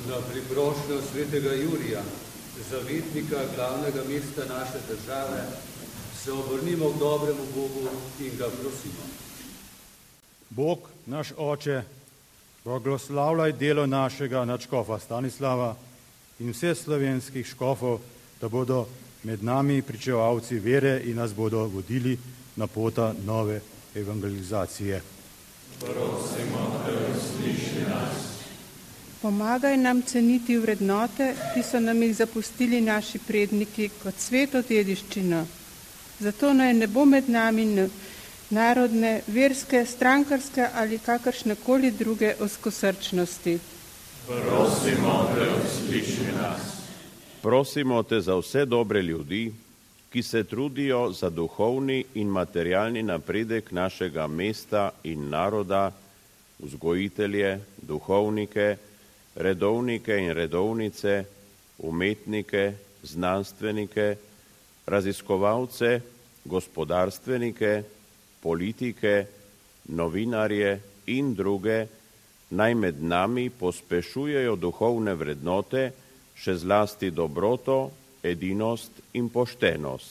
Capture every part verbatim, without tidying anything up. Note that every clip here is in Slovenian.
Na priprošnjo svetega Jurija, zavetnika glavnega mesta naše države, se obrnimo k dobremu Bogu in ga prosimo. Bog, naš Oče, blagoslavljaj delo našega nadškofa Stanislava in vse slovenskih škofov, da bodo med nami pričevalci vere in nas bodo vodili na pota nove evangelizacije. Prosimo, da usliši nas. Pomagaj nam ceniti vrednote, ki so nam jih zapustili naši predniki kot sveto dediščino. Zato naj ne bo med nami narodne, verske, strankarske ali kakršnekoli druge ozkosrčnosti. Prosimo, da usliši nas. Prosimo te za vse dobre ljudi, ki se trudijo za duhovni in materialni napredek našega mesta in naroda, vzgojitelje, duhovnike, redovnike in redovnice, umetnike, znanstvenike, raziskovalce, gospodarstvenike, politike, novinarje in druge, naj med nami pospešujejo duhovne vrednote, še zlasti dobroto, edinost in poštenost.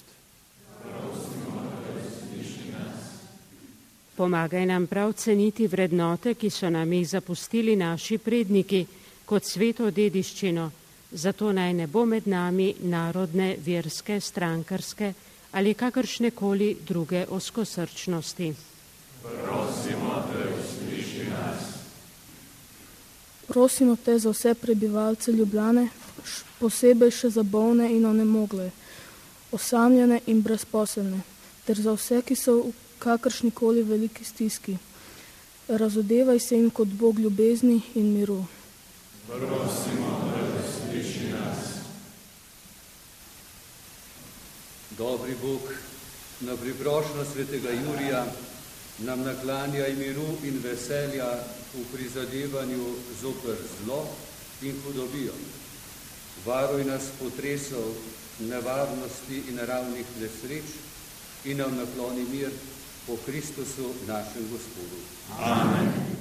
Pomagaj nam prav ceniti vrednote, ki so nam jih zapustili naši predniki, kot sveto dediščino, zato naj ne bo med nami narodne, verske, strankarske ali kakršnekoli druge ozkosrčnosti. Prosimo, da usliši nas. Prosimo te za vse prebivalce Ljubljane, posebej še za bolne in onemogle, osamljene in brezposelne, ter za vse, ki so v kakršnikoli veliki stiski. Razodevaj se jim kot Bog ljubezni in miru. Prosimo, da usliši nas. Dobri Bog, na priprošnjo svetega Jurija nam naklanjaj miru in veselja v prizadevanju zoper zlo in hudobijo. Varuj nas potresov, nevarnosti in naravnih nesreč in nam nakloni mir po Kristusu našem Gospodu. Amen.